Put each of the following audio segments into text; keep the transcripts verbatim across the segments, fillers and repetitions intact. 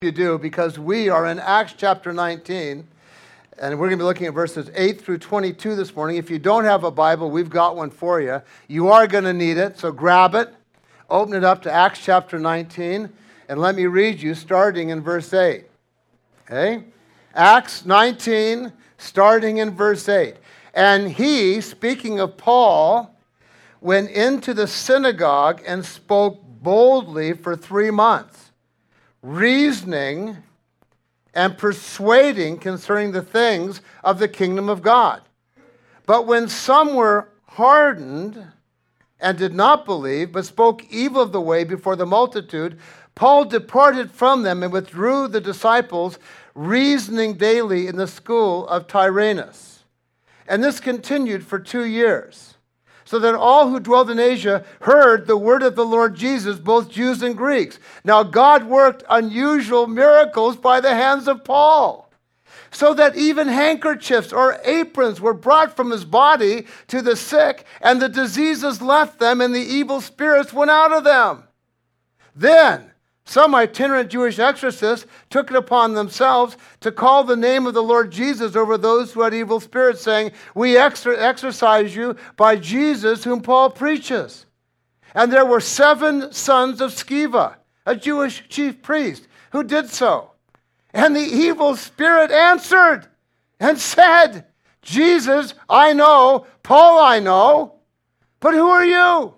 You do, because we are in Acts chapter nineteen, and we're going to be looking at verses eight through twenty-two this morning. If you don't have a Bible, we've got one for you. You are going to need it, so grab it, open it up to Acts chapter nineteen, and let me read you starting in verse eight. Okay? Acts nineteen, starting in verse eight. And he, speaking of Paul, went into the synagogue and spoke boldly for three months. Reasoning and persuading concerning the things of the kingdom of God. But when some were hardened and did not believe, but spoke evil of the way before the multitude, Paul departed from them and withdrew the disciples, reasoning daily in the school of Tyrannus. And this continued for two years. So that all who dwelled in Asia heard the word of the Lord Jesus, both Jews and Greeks. Now God worked unusual miracles by the hands of Paul, so that even handkerchiefs or aprons were brought from his body to the sick, and the diseases left them, and the evil spirits went out of them. Then some itinerant Jewish exorcists took it upon themselves to call the name of the Lord Jesus over those who had evil spirits, saying, "We exor- exorcise you by Jesus whom Paul preaches." And there were seven sons of Sceva, a Jewish chief priest, who did so. And the evil spirit answered and said, "Jesus I know, Paul I know, but who are you?"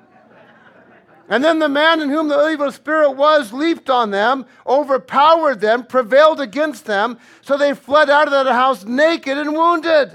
And then the man in whom the evil spirit was leaped on them, overpowered them, prevailed against them, so they fled out of that house naked and wounded.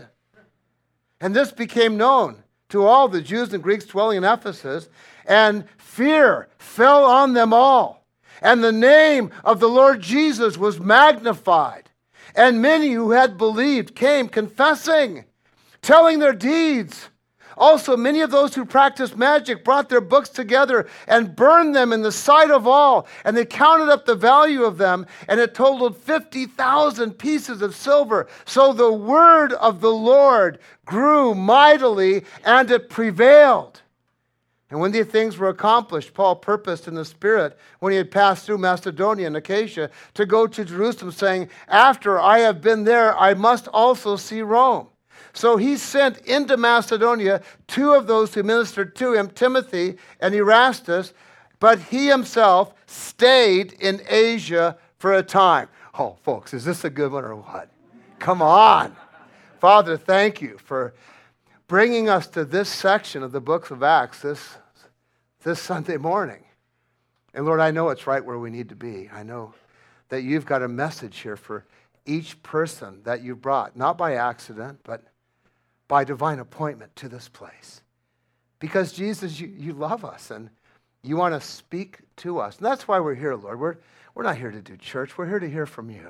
And this became known to all the Jews and Greeks dwelling in Ephesus, and fear fell on them all. And the name of the Lord Jesus was magnified. And many who had believed came confessing, telling their deeds. Also, many of those who practiced magic brought their books together and burned them in the sight of all. And they counted up the value of them, and it totaled fifty thousand pieces of silver. So the word of the Lord grew mightily, and it prevailed. And when these things were accomplished, Paul purposed in the Spirit, when he had passed through Macedonia and Achaia, to go to Jerusalem, saying, "After I have been there, I must also see Rome." So he sent into Macedonia two of those who ministered to him, Timothy and Erastus, but he himself stayed in Asia for a time. Oh, folks, is this a good one or what? Come on. Father, thank you for bringing us to this section of the book of Acts this, this Sunday morning. And Lord, I know it's right where we need to be. I know that you've got a message here for each person that you've brought, not by accident, but by divine appointment to this place. Because Jesus, you, you love us and you want to speak to us. And that's why we're here, Lord. We're, we're not here to do church. We're here to hear from you.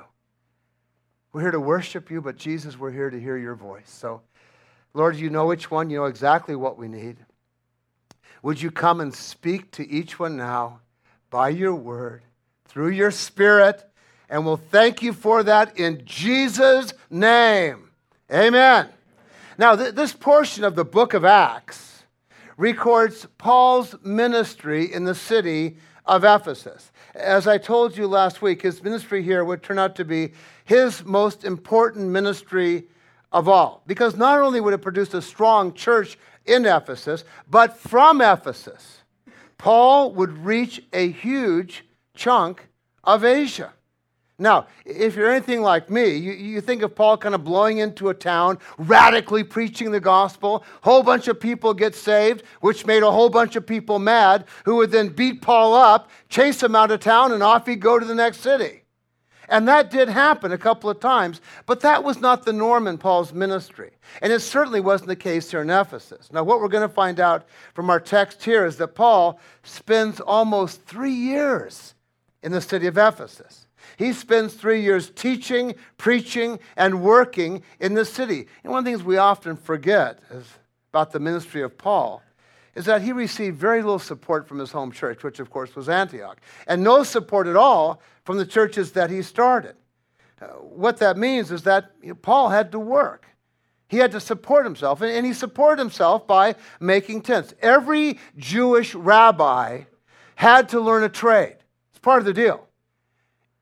We're here to worship you, but Jesus, we're here to hear your voice. So, Lord, you know which one. You know exactly what we need. Would you come and speak to each one now by your word, through your Spirit, and we'll thank you for that in Jesus' name. Amen. Now, th- this portion of the book of Acts records Paul's ministry in the city of Ephesus. As I told you last week, his ministry here would turn out to be his most important ministry of all. Because not only would it produce a strong church in Ephesus, but from Ephesus, Paul would reach a huge chunk of Asia. Now, if you're anything like me, you, you think of Paul kind of blowing into a town, radically preaching the gospel, whole bunch of people get saved, which made a whole bunch of people mad, who would then beat Paul up, chase him out of town, and off he'd go to the next city. And that did happen a couple of times, but that was not the norm in Paul's ministry. And it certainly wasn't the case here in Ephesus. Now, what we're going to find out from our text here is that Paul spends almost three years in the city of Ephesus. He spends three years teaching, preaching, and working in the city. And one of the things we often forget is about the ministry of Paul is that he received very little support from his home church, which of course was Antioch, and no support at all from the churches that he started. Uh, what that means is that you know, Paul had to work. He had to support himself, and, and he supported himself by making tents. Every Jewish rabbi had to learn a trade. It's part of the deal.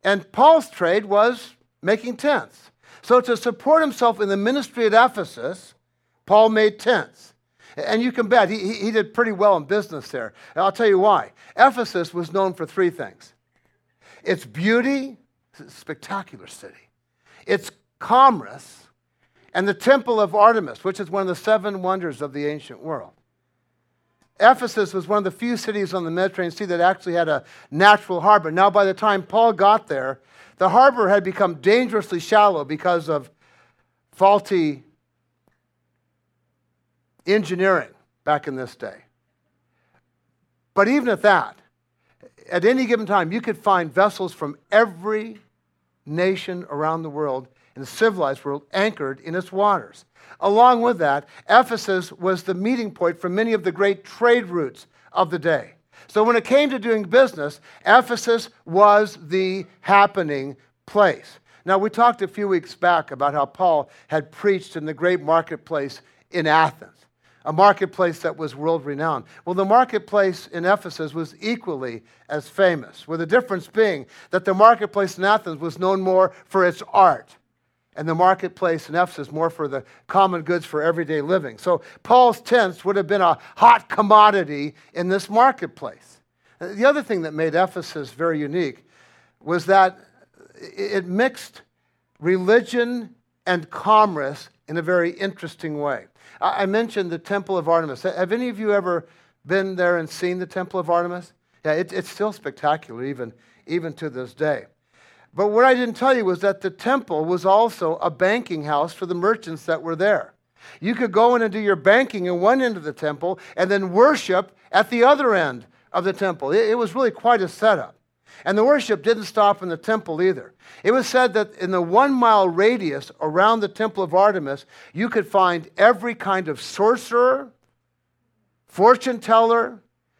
And Paul's trade was making tents. So to support himself in the ministry at Ephesus, Paul made tents. And you can bet he, he did pretty well in business there. And I'll tell you why. Ephesus was known for three things. Its beauty, spectacular city. Its commerce, and the temple of Artemis, which is one of the seven wonders of the ancient world. Ephesus was one of the few cities on the Mediterranean Sea that actually had a natural harbor. Now, by the time Paul got there, the harbor had become dangerously shallow because of faulty engineering back in this day. But even at that, at any given time, you could find vessels from every nation around the world, in the civilized world, anchored in its waters. Along with that, Ephesus was the meeting point for many of the great trade routes of the day. So when it came to doing business, Ephesus was the happening place. Now, we talked a few weeks back about how Paul had preached in the great marketplace in Athens, a marketplace that was world-renowned. Well, the marketplace in Ephesus was equally as famous, with the difference being that the marketplace in Athens was known more for its art, and the marketplace in Ephesus more for the common goods for everyday living. So Paul's tents would have been a hot commodity in this marketplace. The other thing that made Ephesus very unique was that it mixed religion and commerce in a very interesting way. I mentioned the Temple of Artemis. Have any of you ever been there and seen the Temple of Artemis? Yeah, it, it's still spectacular even, even to this day. But what I didn't tell you was that the temple was also a banking house for the merchants that were there. You could go in and do your banking in one end of the temple and then worship at the other end of the temple. It, it was really quite a setup. And the worship didn't stop in the temple either. It was said that in the one mile radius around the Temple of Artemis, you could find every kind of sorcerer, fortune teller,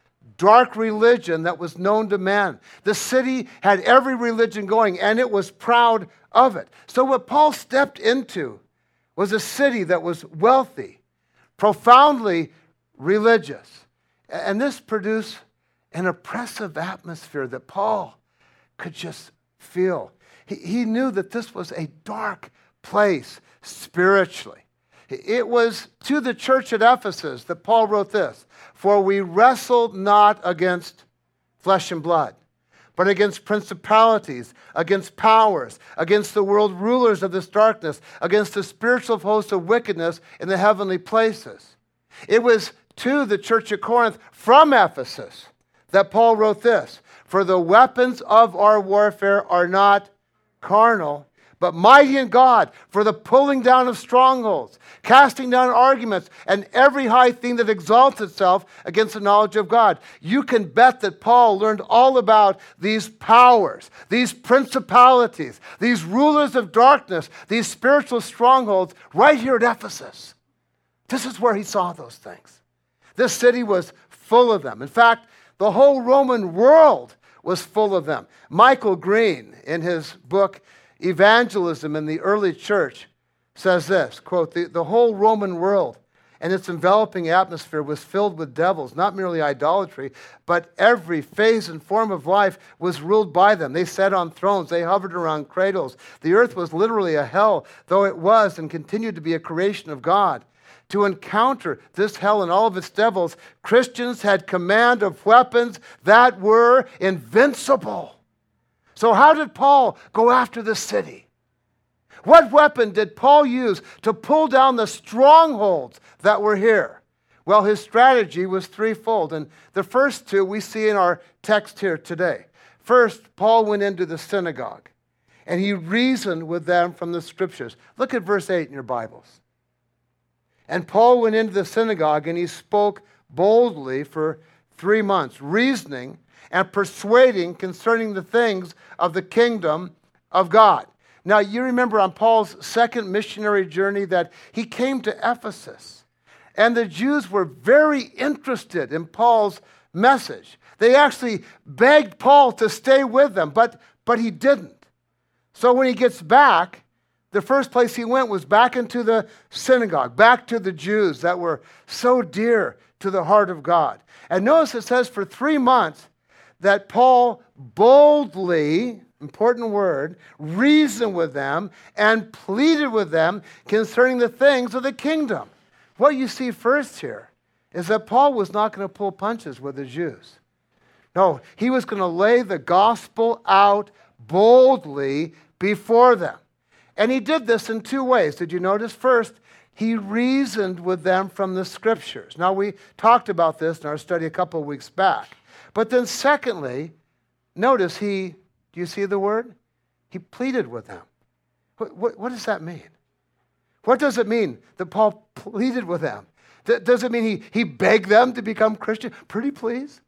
dark religion that was known to man. The city had every religion going, and it was proud of it. So what Paul stepped into was a city that was wealthy, profoundly religious. And this produced an oppressive atmosphere that Paul could just feel. He, he knew that this was a dark place spiritually. It was to the church at Ephesus that Paul wrote this, "For we wrestle not against flesh and blood, but against principalities, against powers, against the world rulers of this darkness, against the spiritual hosts of wickedness in the heavenly places." It was to the church at Corinth from Ephesus that Paul wrote this, "For the weapons of our warfare are not carnal, but mighty in God for the pulling down of strongholds, casting down arguments, and every high thing that exalts itself against the knowledge of God." You can bet that Paul learned all about these powers, these principalities, these rulers of darkness, these spiritual strongholds right here at Ephesus. This is where he saw those things. This city was full of them. In fact, the whole Roman world was full of them. Michael Green, in his book Evangelism in the Early Church, says this, quote, the, the whole Roman world and its enveloping atmosphere was filled with devils, not merely idolatry, but every phase and form of life was ruled by them. They sat on thrones. They hovered around cradles. The earth was literally a hell, though it was and continued to be a creation of God. To encounter this hell and all of its devils, Christians had command of weapons that were invincible. So how did Paul go after this city? What weapon did Paul use to pull down the strongholds that were here? Well, his strategy was threefold, and the first two we see in our text here today. First, Paul went into the synagogue, and he reasoned with them from the scriptures. Look at verse eight in your Bibles. "And Paul went into the synagogue, and he spoke boldly for three months, reasoning and persuading concerning the things of the kingdom of God." Now, you remember on Paul's second missionary journey that he came to Ephesus, and the Jews were very interested in Paul's message. They actually begged Paul to stay with them, but, but he didn't. So when he gets back, the first place he went was back into the synagogue, back to the Jews that were so dear to the heart of God. And notice it says for three months that Paul boldly important word, reasoned with them and pleaded with them concerning the things of the kingdom. What you see first here is that Paul was not going to pull punches with the Jews. No, he was going to lay the gospel out boldly before them. And he did this in two ways. Did you notice? First, he reasoned with them from the scriptures. Now, we talked about this in our study a couple of weeks back. But then secondly, notice he, do you see the word? He pleaded with them. What, what, what does that mean? What does it mean that Paul pleaded with them? D- does it mean he, he begged them to become Christian? Pretty please?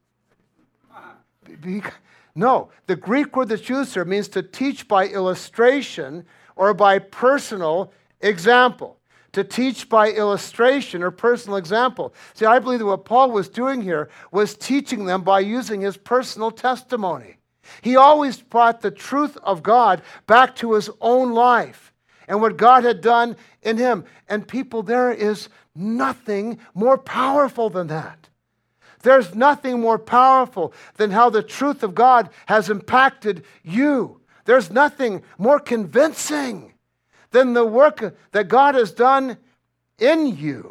Be, no. The Greek word that's used here means to teach by illustration or by personal example. To teach by illustration or personal example. See, I believe that what Paul was doing here was teaching them by using his personal testimony. He always brought the truth of God back to his own life and what God had done in him. And people, there is nothing more powerful than that. There's nothing more powerful than how the truth of God has impacted you. There's nothing more convincing than the work that God has done in you.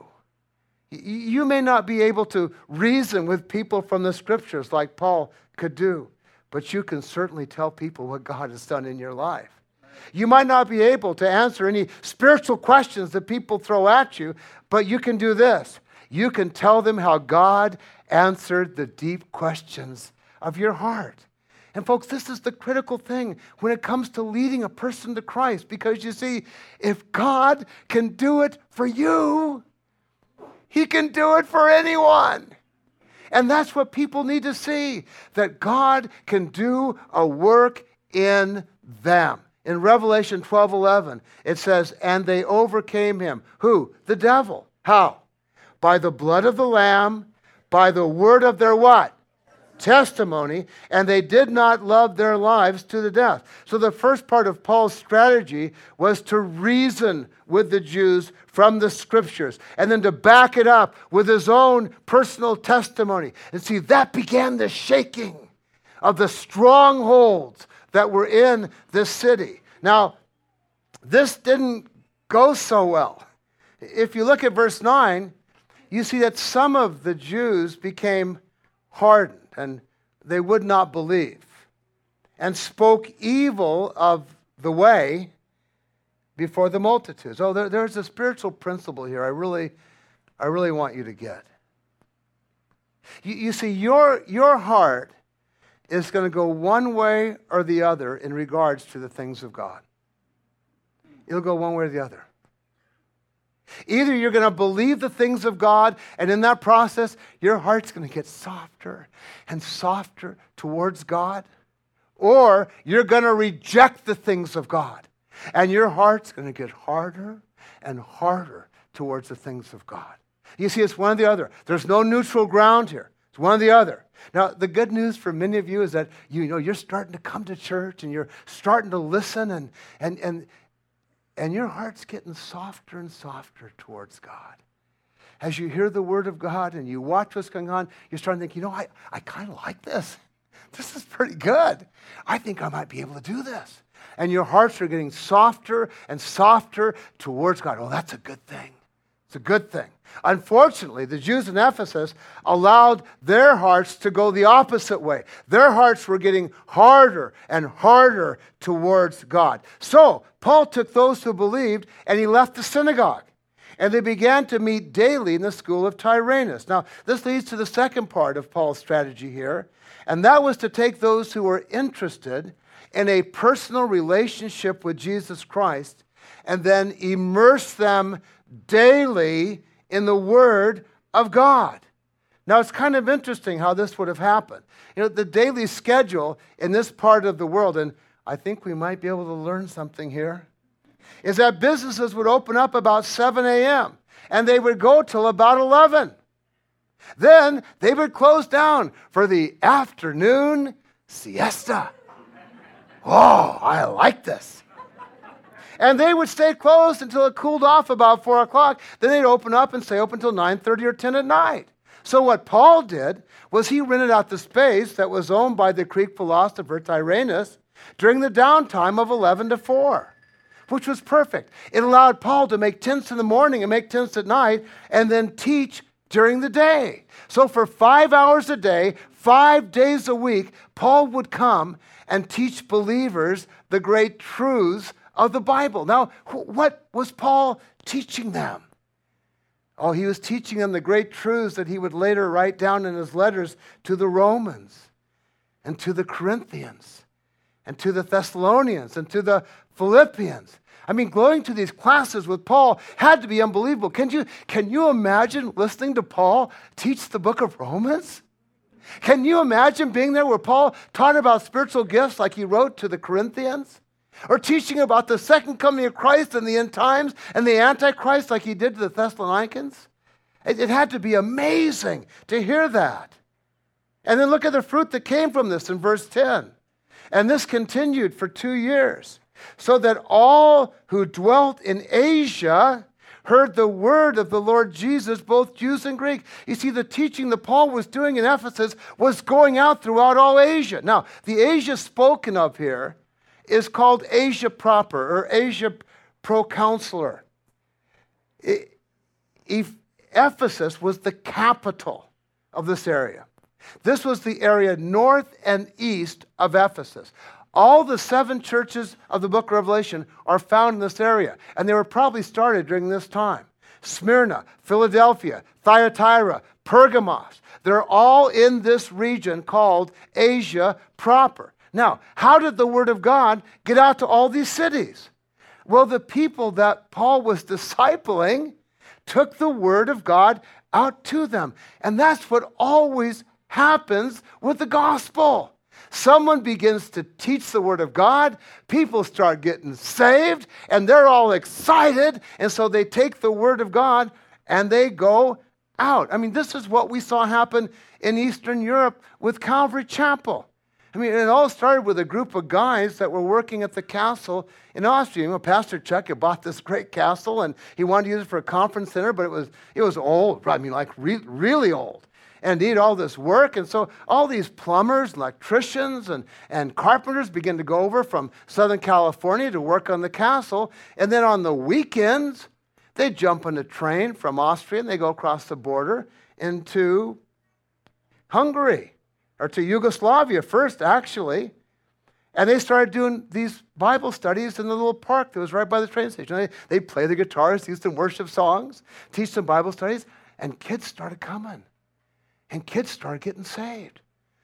You may not be able to reason with people from the scriptures like Paul could do, but you can certainly tell people what God has done in your life. You might not be able to answer any spiritual questions that people throw at you, but you can do this. You can tell them how God answered the deep questions of your heart. And folks, this is the critical thing when it comes to leading a person to Christ. Because you see, if God can do it for you, he can do it for anyone. And that's what people need to see, that God can do a work in them. In Revelation twelve eleven, it says, and they overcame him. Who? The devil. How? By the blood of the Lamb, by the word of their what? Testimony, and they did not love their lives to the death. So the first part of Paul's strategy was to reason with the Jews from the scriptures and then to back it up with his own personal testimony. And see, that began the shaking of the strongholds that were in this city. Now, this didn't go so well. If you look at verse nine, you see that some of the Jews became hardened, and they would not believe, and spoke evil of the way before the multitudes. Oh, there, there's a spiritual principle here I really, I really want you to get. You, you see, your, your heart is going to go one way or the other in regards to the things of God. It'll go one way or the other. Either you're going to believe the things of God, and in that process, your heart's going to get softer and softer towards God, or you're going to reject the things of God, and your heart's going to get harder and harder towards the things of God. You see, it's one or the other. There's no neutral ground here. It's one or the other. Now, the good news for many of you is that you know you're starting to come to church, and you're starting to listen, and and and And your heart's getting softer and softer towards God. As you hear the word of God and you watch what's going on, you're starting to think, you know, I, I kind of like this. This is pretty good. I think I might be able to do this. And your hearts are getting softer and softer towards God. Oh, that's a good thing. It's a good thing. Unfortunately, the Jews in Ephesus allowed their hearts to go the opposite way. Their hearts were getting harder and harder towards God. So, Paul took those who believed and he left the synagogue. And they began to meet daily in the school of Tyrannus. Now, this leads to the second part of Paul's strategy here. And that was to take those who were interested in a personal relationship with Jesus Christ and then immerse them daily in the Word of God. Now, it's kind of interesting how this would have happened. You know, the daily schedule in this part of the world, and I think we might be able to learn something here, is that businesses would open up about seven a.m. and they would go till about eleven. Then they would close down for the afternoon siesta. Oh, I like this. And they would stay closed until it cooled off about four o'clock. Then they'd open up and stay open until nine thirty or ten at night. So what Paul did was he rented out the space that was owned by the Greek philosopher Tyrannus, during the downtime of eleven to four, which was perfect. It allowed Paul to make tents in the morning and make tents at night and then teach during the day. So for five hours a day, five days a week, Paul would come and teach believers the great truths of the Bible. Now, what was Paul teaching them? Oh, he was teaching them the great truths that he would later write down in his letters to the Romans and to the Corinthians and to the Thessalonians and to the Philippians. I mean, going to these classes with Paul had to be unbelievable. Can you, can you imagine listening to Paul teach the book of Romans? Can you imagine being there where Paul taught about spiritual gifts like he wrote to the Corinthians? Or teaching about the second coming of Christ and the end times and the Antichrist like he did to the Thessalonians? It, it had to be amazing to hear that. And then look at the fruit that came from this in verse ten. And this continued for two years, so that all who dwelt in Asia heard the word of the Lord Jesus, both Jews and Greek. You see, the teaching that Paul was doing in Ephesus was going out throughout all Asia. Now, the Asia spoken of here is called Asia proper, or Asia proconsular. Ephesus was the capital of this area. This was the area north and east of Ephesus. All the seven churches of the book of Revelation are found in this area, and they were probably started during this time. Smyrna, Philadelphia, Thyatira, Pergamos. They're all in this region called Asia proper. Now, how did the word of God get out to all these cities? Well, the people that Paul was discipling took the word of God out to them. And that's what always happens with the gospel. Someone begins to teach the word of God, people start getting saved, and they're all excited, and so they take the word of God and they go out. I mean, this is what we saw happen in Eastern Europe with Calvary Chapel. I mean, it all started with a group of guys that were working at the castle in Austria. You know, Pastor Chuck had bought this great castle, and he wanted to use it for a conference center, but it was it was old. I mean, like re- really old. And did all this work. And so all these plumbers, electricians, and, and carpenters began to go over from Southern California to work on the castle. And then on the weekends, they jump on a train from Austria and they go across the border into Hungary, or to Yugoslavia first, actually. And they started doing these Bible studies in the little park that was right by the train station. They, they'd play the guitars, teach some worship songs, teach some Bible studies, and kids started coming. And kids started getting saved.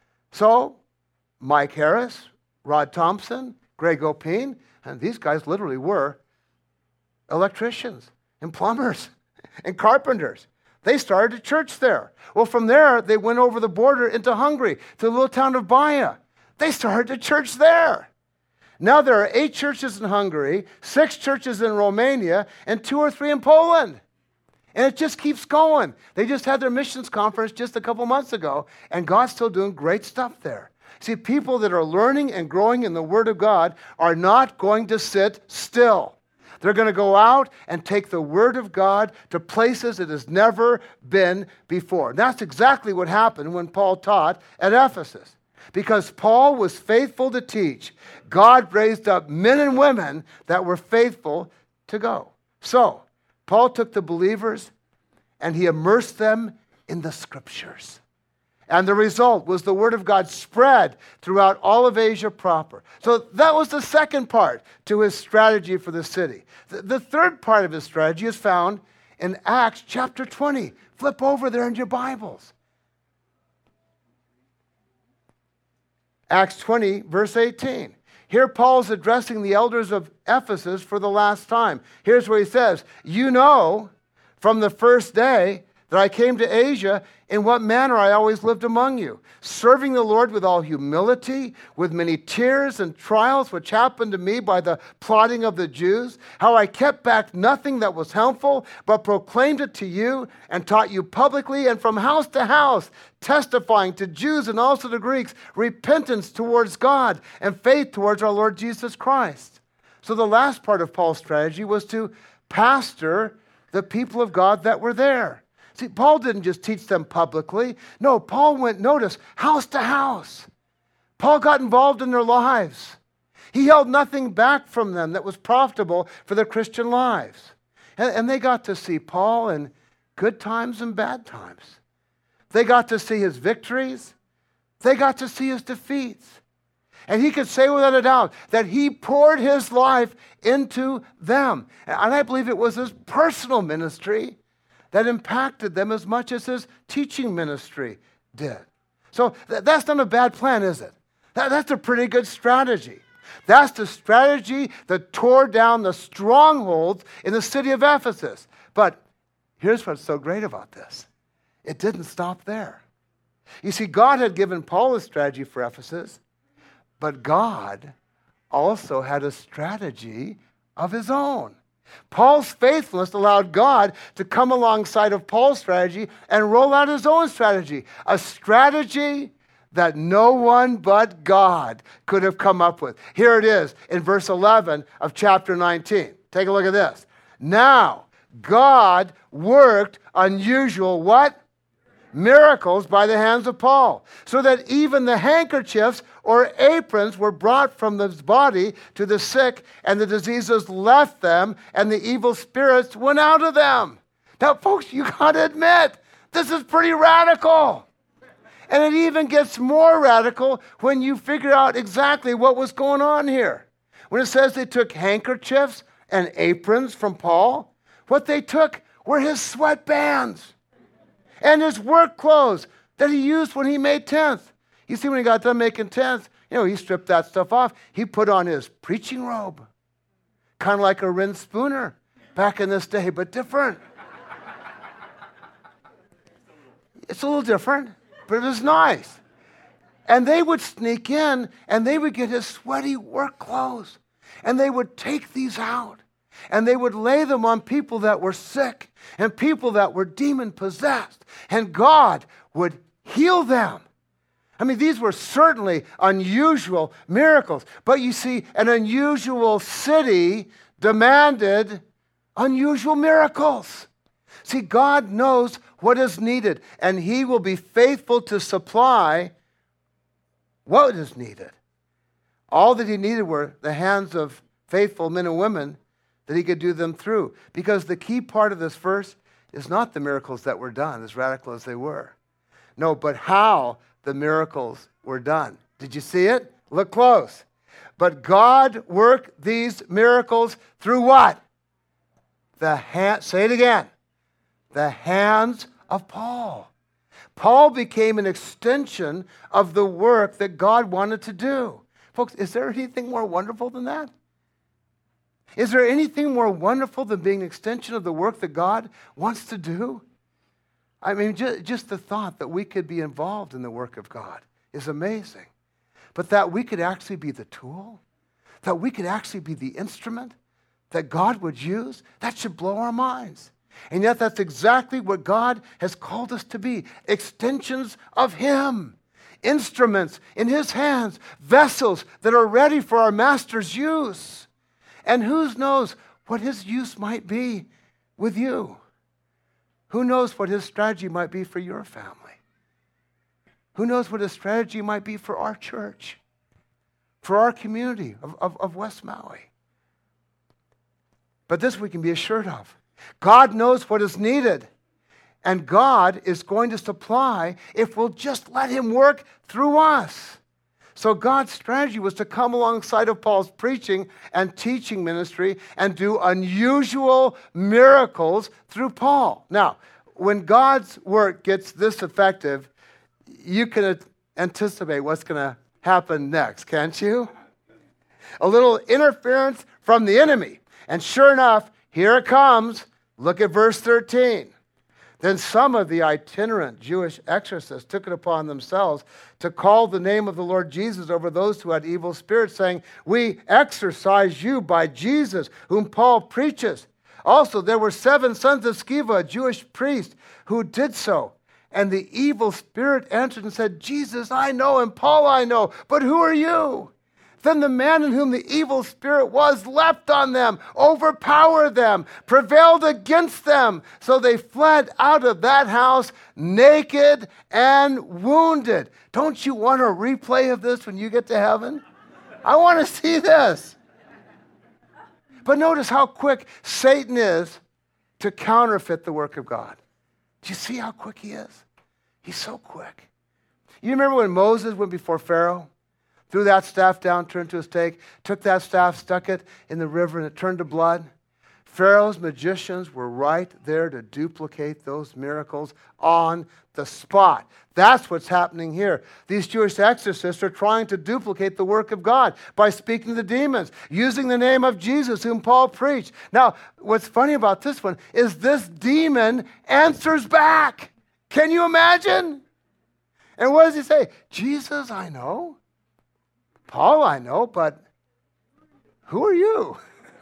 So Mike Harris, Rod Thompson, Greg Opine, and these guys literally were electricians and plumbers and carpenters. They started a church there. Well, from there, they went over the border into Hungary, to the little town of Baia. They started a church there. Now there are eight churches in Hungary, six churches in Romania, and two or three in Poland. And it just keeps going. They just had their missions conference just a couple months ago, and God's still doing great stuff there. See, people that are learning and growing in the Word of God are not going to sit still. They're going to go out and take the Word of God to places it has never been before. And that's exactly what happened when Paul taught at Ephesus. Because Paul was faithful to teach, God raised up men and women that were faithful to go. So, Paul took the believers and he immersed them in the scriptures. And the result was the word of God spread throughout all of Asia proper. So that was the second part to his strategy for the city. The, the third part of his strategy is found in Acts chapter twenty. Flip over there in your Bibles. Acts twenty, verse eighteen. Here Paul's addressing the elders of Ephesus for the last time. Here's where he says, "You know from the first day that I came to Asia, in what manner I always lived among you, serving the Lord with all humility, with many tears and trials which happened to me by the plotting of the Jews, how I kept back nothing that was helpful, but proclaimed it to you and taught you publicly and from house to house, testifying to Jews and also to Greeks, repentance towards God and faith towards our Lord Jesus Christ." So the last part of Paul's strategy was to pastor the people of God that were there. See, Paul didn't just teach them publicly. No, Paul went, notice, house to house. Paul got involved in their lives. He held nothing back from them that was profitable for their Christian lives. And, and they got to see Paul in good times and bad times. They got to see his victories. They got to see his defeats. And he could say without a doubt that he poured his life into them. And I believe it was his personal ministry that impacted them as much as his teaching ministry did. So th- that's not a bad plan, is it? That, that's a pretty good strategy. That's the strategy that tore down the strongholds in the city of Ephesus. But here's what's so great about this. It didn't stop there. You see, God had given Paul a strategy for Ephesus, but God also had a strategy of his own. Paul's faithfulness allowed God to come alongside of Paul's strategy and roll out his own strategy, a strategy that no one but God could have come up with. Here it is in verse eleven of chapter nineteen. Take a look at this. Now, God worked unusual what? Miracles by the hands of Paul, so that even the handkerchiefs or aprons were brought from his body to the sick, and the diseases left them, and the evil spirits went out of them. Now, folks, you got to admit, this is pretty radical. And it even gets more radical when you figure out exactly what was going on here. When it says they took handkerchiefs and aprons from Paul, what they took were his sweatbands and his work clothes that he used when he made tents. You see, when he got done making tents, you know, he stripped that stuff off. He put on his preaching robe, kind of like a Rin Spooner back in this day, but different. It's a little different, but it was nice. And they would sneak in, and they would get his sweaty work clothes, and they would take these out, and they would lay them on people that were sick and people that were demon-possessed, and God would heal them. I mean, these were certainly unusual miracles. But you see, an unusual city demanded unusual miracles. See, God knows what is needed, and he will be faithful to supply what is needed. All that he needed were the hands of faithful men and women that he could do them through. Because the key part of this verse is not the miracles that were done, as radical as they were. No, but how the miracles were done. Did you see it? Look close. But God worked these miracles through what? The hand, say it again. The hands of Paul. Paul became an extension of the work that God wanted to do. Folks, is there anything more wonderful than that? Is there anything more wonderful than being an extension of the work that God wants to do? I mean, just, just the thought that we could be involved in the work of God is amazing. But that we could actually be the tool, that we could actually be the instrument that God would use, that should blow our minds. And yet that's exactly what God has called us to be, extensions of him, instruments in his hands, vessels that are ready for our master's use. And who knows what his use might be with you? Who knows what his strategy might be for your family? Who knows what his strategy might be for our church, for our community of, of, of West Maui? But this we can be assured of. God knows what is needed, and God is going to supply if we'll just let him work through us. So God's strategy was to come alongside of Paul's preaching and teaching ministry and do unusual miracles through Paul. Now, when God's work gets this effective, you can anticipate what's going to happen next, can't you? A little interference from the enemy. And sure enough, here it comes. Look at verse thirteen. Then some of the itinerant Jewish exorcists took it upon themselves to call the name of the Lord Jesus over those who had evil spirits, saying, "We exorcise you by Jesus, whom Paul preaches." Also, there were seven sons of Sceva, a Jewish priest, who did so. And the evil spirit answered and said, "Jesus I know, and Paul I know, but who are you?" Then the man in whom the evil spirit was leapt on them, overpowered them, prevailed against them. So they fled out of that house naked and wounded. Don't you want a replay of this when you get to heaven? I want to see this. But notice how quick Satan is to counterfeit the work of God. Do you see how quick he is? He's so quick. You remember when Moses went before Pharaoh? Threw that staff down, turned to a stake, took that staff, stuck it in the river, and it turned to blood. Pharaoh's magicians were right there to duplicate those miracles on the spot. That's what's happening here. These Jewish exorcists are trying to duplicate the work of God by speaking to the demons, using the name of Jesus, whom Paul preached. Now, what's funny about this one is this demon answers back. Can you imagine? And what does he say? Jesus, I know. Paul, I know, but who are you?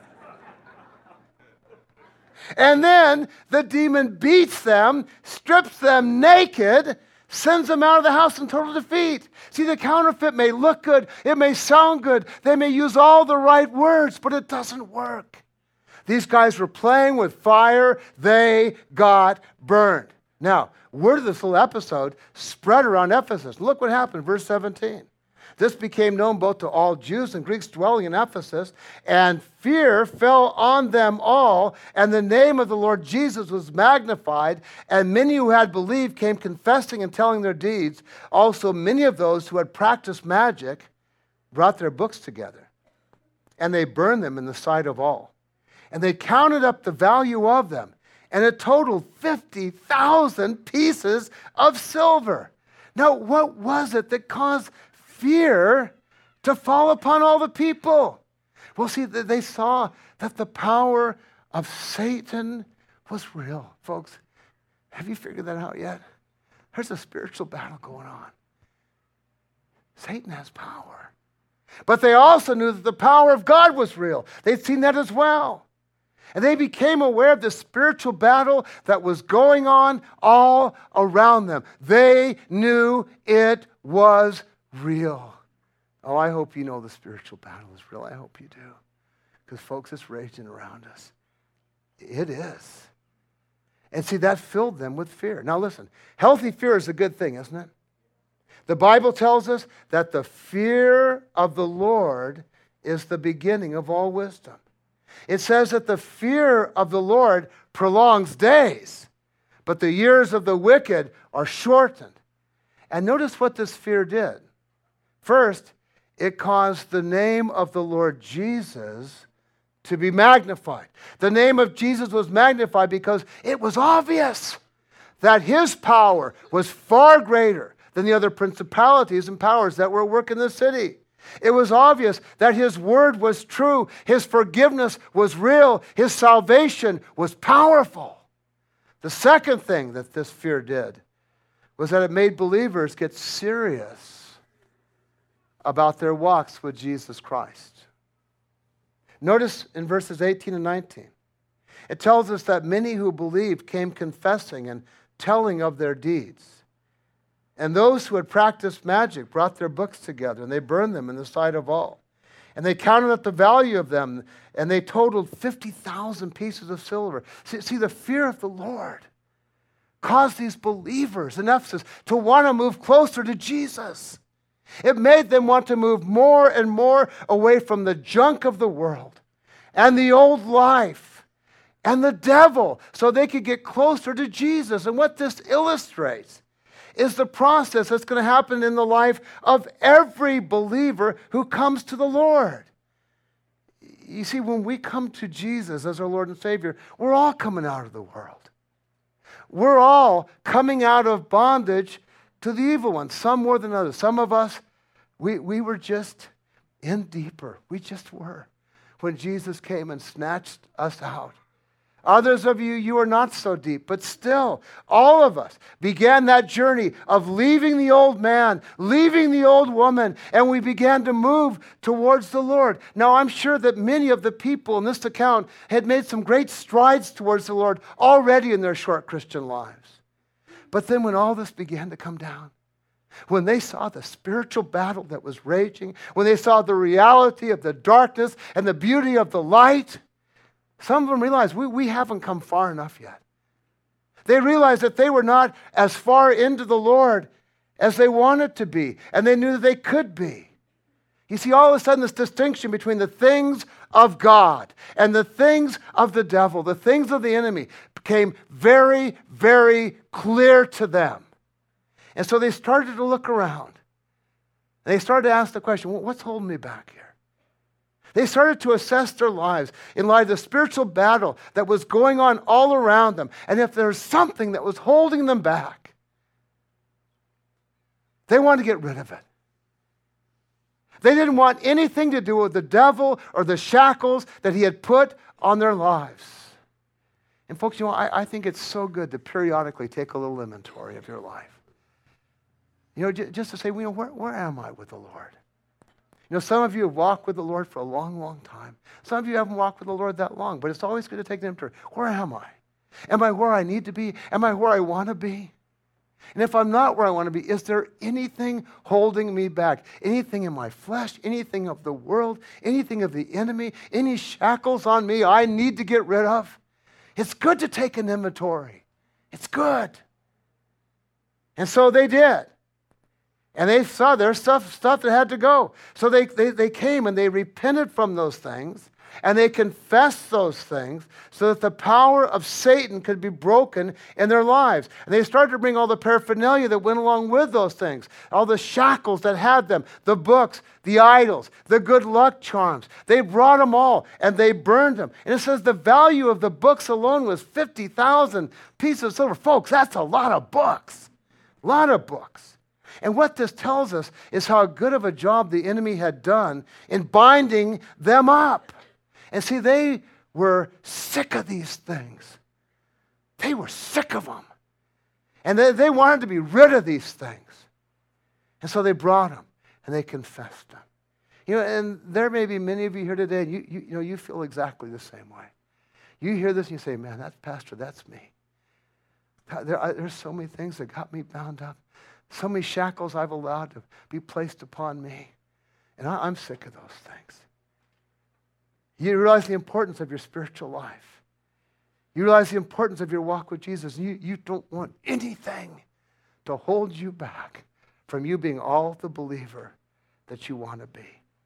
And then the demon beats them, strips them naked, sends them out of the house in total defeat. See, the counterfeit may look good, it may sound good, they may use all the right words, but it doesn't work. These guys were playing with fire, they got burned. Now, word of this little episode spread around Ephesus. Look what happened, verse seventeen. This became known both to all Jews and Greeks dwelling in Ephesus, and fear fell on them all, and the name of the Lord Jesus was magnified, and many who had believed came confessing and telling their deeds. Also, many of those who had practiced magic brought their books together, and they burned them in the sight of all. And they counted up the value of them, and it totaled fifty thousand pieces of silver. Now, what was it that caused fear to fall upon all the people? Well, see, they saw that the power of Satan was real. Folks, have you figured that out yet? There's a spiritual battle going on. Satan has power. But they also knew that the power of God was real. They'd seen that as well. And they became aware of the spiritual battle that was going on all around them. They knew it was real. Oh, I hope you know the spiritual battle is real. I hope you do. Because, folks, it's raging around us. It is. And see, that filled them with fear. Now, listen, healthy fear is a good thing, isn't it? The Bible tells us that the fear of the Lord is the beginning of all wisdom. It says that the fear of the Lord prolongs days, but the years of the wicked are shortened. And notice what this fear did. First, it caused the name of the Lord Jesus to be magnified. The name of Jesus was magnified because it was obvious that his power was far greater than the other principalities and powers that were at work in the city. It was obvious that his word was true, his forgiveness was real, his salvation was powerful. The second thing that this fear did was that it made believers get serious about their walks with Jesus Christ. Notice in verses eighteen and nineteen, it tells us that many who believed came confessing and telling of their deeds. And those who had practiced magic brought their books together, and they burned them in the sight of all. And they counted up the value of them, and they totaled fifty thousand pieces of silver. See, see, the fear of the Lord caused these believers in Ephesus to want to move closer to Jesus. It made them want to move more and more away from the junk of the world and the old life and the devil so they could get closer to Jesus. And what this illustrates is the process that's going to happen in the life of every believer who comes to the Lord. You see, when we come to Jesus as our Lord and Savior, we're all coming out of the world. We're all coming out of bondage to the evil one, some more than others. Some of us, we, we were just in deeper. We just were when Jesus came and snatched us out. Others of you, you are not so deep, but still, all of us began that journey of leaving the old man, leaving the old woman, and we began to move towards the Lord. Now, I'm sure that many of the people in this account had made some great strides towards the Lord already in their short Christian lives. But then when all this began to come down, when they saw the spiritual battle that was raging, when they saw the reality of the darkness and the beauty of the light, some of them realized we, we haven't come far enough yet. They realized that they were not as far into the Lord as they wanted to be, and they knew that they could be. You see, all of a sudden, this distinction between the things of God and the things of the devil, the things of the enemy, became very, very clear to them. And so they started to look around. They started to ask the question, well, what's holding me back here? They started to assess their lives in light of the spiritual battle that was going on all around them. And if there's something that was holding them back, they wanted to get rid of it. They didn't want anything to do with the devil or the shackles that he had put on their lives. And folks, you know, I, I think it's so good to periodically take a little inventory of your life. You know, j- just to say, you know, where, where am I with the Lord? You know, some of you have walked with the Lord for a long, long time. Some of you haven't walked with the Lord that long, but it's always good to take an inventory. Where am I? Am I where I need to be? Am I where I want to be? And if I'm not where I want to be, is there anything holding me back? Anything in my flesh, anything of the world, anything of the enemy, any shackles on me I need to get rid of? It's good to take an inventory. It's good. And so they did. And they saw there's stuff, stuff that had to go. So they, they, they came and they repented from those things. And they confessed those things so that the power of Satan could be broken in their lives. And they started to bring all the paraphernalia that went along with those things, all the shackles that had them, the books, the idols, the good luck charms. They brought them all and they burned them. And it says the value of the books alone was fifty thousand pieces of silver. Folks, that's a lot of books. A lot of books. And what this tells us is how good of a job the enemy had done in binding them up. And see, they were sick of these things. They were sick of them. And they, they wanted to be rid of these things. And so they brought them and they confessed them. You know, and there may be many of you here today, and you, you, you know, you feel exactly the same way. You hear this and you say, man, that's Pastor, that's me. There, I, there's so many things that got me bound up. So many shackles I've allowed to be placed upon me. And I, I'm sick of those things. You realize the importance of your spiritual life. You realize the importance of your walk with Jesus. You, you don't want anything to hold you back from you being all the believer that you want to be.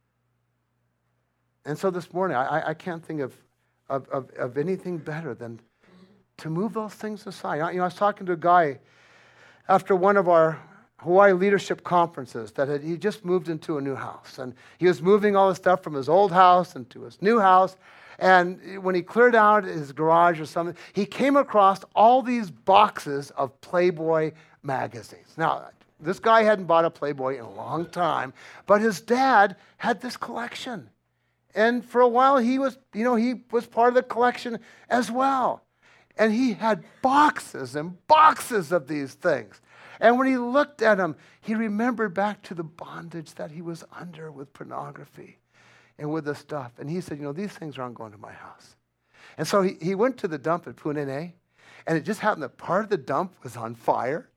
And so this morning, I, I can't think of, of, of, of anything better than to move those things aside. You know, I was talking to a guy after one of our Hawaii leadership conferences that had, he just moved into a new house. And he was moving all the stuff from his old house into his new house. And when he cleared out his garage or something, he came across all these boxes of Playboy magazines. Now, this guy hadn't bought a Playboy in a long time, but his dad had this collection. And for a while, he was, you know, he was part of the collection as well. And he had boxes and boxes of these things. And when he looked at them, he remembered back to the bondage that he was under with pornography and with the stuff. And he said, you know, these things aren't going to my house. And so he, he went to the dump at Punene, and it just happened that part of the dump was on fire.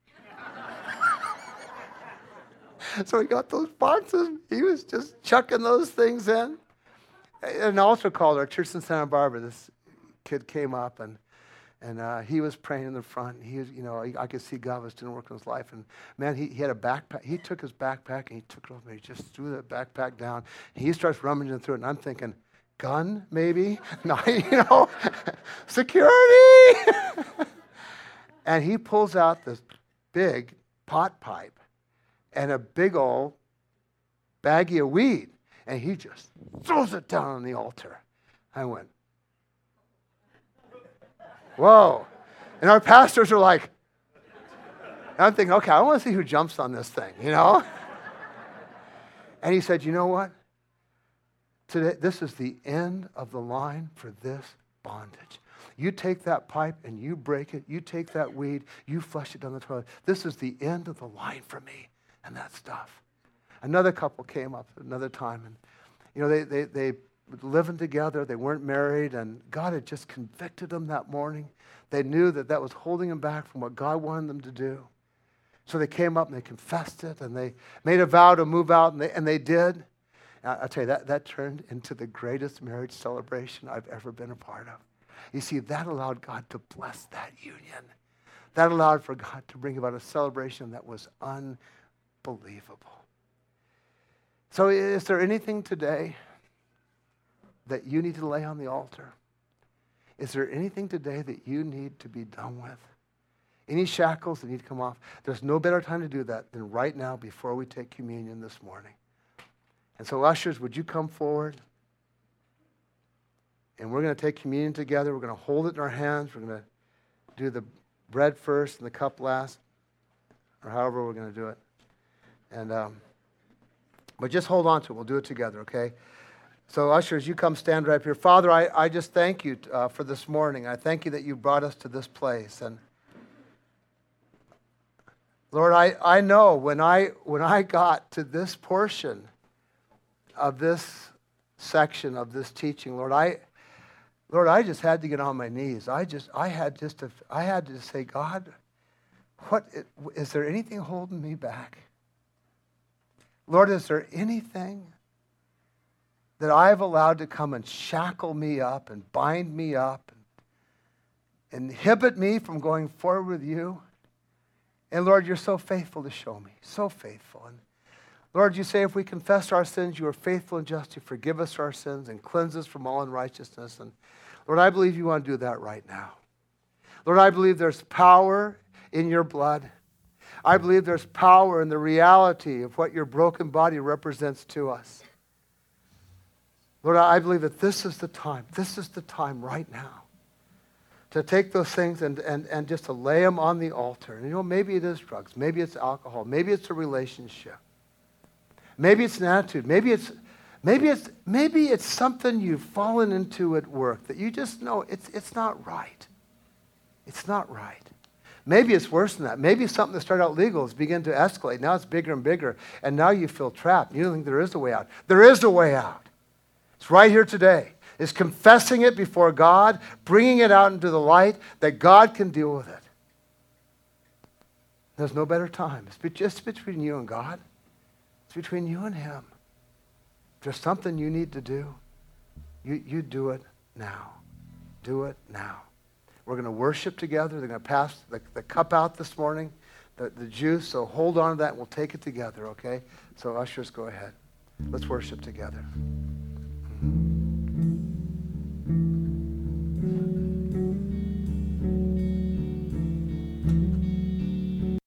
So he got those boxes. He was just chucking those things in. An altar call at our church in Santa Barbara, this kid came up, and And uh, he was praying in the front. He was, you know, I could see God was doing work in his life. And man, he, he had a backpack. He took his backpack and he took it over. He just threw that backpack down. And he starts rummaging through it. And I'm thinking, gun, maybe? No, you know, security. And he pulls out this big pot pipe and a big old baggie of weed. And he just throws it down on the altar. I went, whoa. And our pastors are like, and I'm thinking, okay, I want to see who jumps on this thing, you know? And he said, you know what? Today, this is the end of the line for this bondage. You take that pipe and you break it. You take that weed, you flush it down the toilet. This is the end of the line for me and that stuff. Another couple came up another time, and you know, they they they were living together. They weren't married, and God had just convicted them that morning. They knew that that was holding them back from what God wanted them to do. So they came up and they confessed it, and they made a vow to move out, and they and they did. And I'll tell you, that, that turned into the greatest marriage celebration I've ever been a part of. You see, that allowed God to bless that union. That allowed for God to bring about a celebration that was unbelievable. So is there anything today that you need to lay on the altar? Is there anything today that you need to be done with? Any shackles that need to come off? There's no better time to do that than right now before we take communion this morning. And so ushers, would you come forward? And we're going to take communion together. We're going to hold it in our hands. We're going to do the bread first and the cup last, or however we're going to do it. And um, but just hold on to it. We'll do it together, okay? So ushers, you come stand right up here. Father, I, I just thank you uh, for this morning. I thank you that you brought us to this place. And Lord, I, I know when I when I got to this portion of this section of this teaching, Lord, I Lord, I just had to get on my knees. I just I had just to I had to say, God, what is there anything holding me back? Lord, is there anything that I've allowed to come and shackle me up and bind me up and inhibit me from going forward with you? And Lord, you're so faithful to show me, so faithful. And Lord, you say if we confess our sins, you are faithful and just to forgive us our sins and cleanse us from all unrighteousness. And Lord, I believe you want to do that right now. Lord, I believe there's power in your blood. I believe there's power in the reality of what your broken body represents to us. Lord, I believe that this is the time, this is the time right now to take those things and, and, and just to lay them on the altar. And you know, maybe it is drugs, maybe it's alcohol, maybe it's a relationship, maybe it's an attitude, maybe it's maybe it's maybe it's something you've fallen into at work that you just know it's it's not right. It's not right. Maybe it's worse than that. Maybe something that started out legal has begun to escalate. Now it's bigger and bigger, and now you feel trapped. You don't think there is a way out. There is a way out. It's right here today. It's confessing it before God, bringing it out into the light that God can deal with it. There's no better time. It's just between you and God. It's between you and him. If there's something you need to do, you, you do it now. Do it now. We're going to worship together. They're going to pass the, the cup out this morning, the, the juice. So hold on to that and we'll take it together, okay? So ushers, go ahead. Let's worship together. Mm-hmm.